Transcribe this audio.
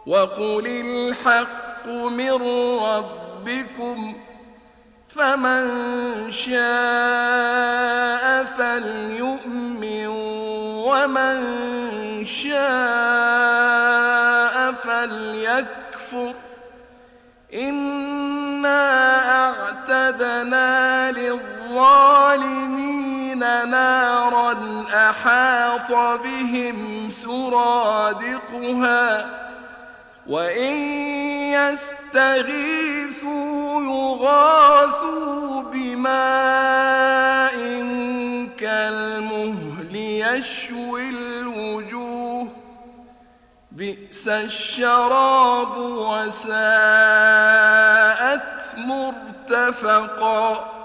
وقل الحق من ربكم فمن شاء فليؤمن ومن شاء فليكفر إنا أعتدنا للظالمين نارا أحاط بهم سرادقها وإن يستغيثوا يغاثوا بماء كالمهل يشوي الوجوه بئس الشراب وساءت مرتفقا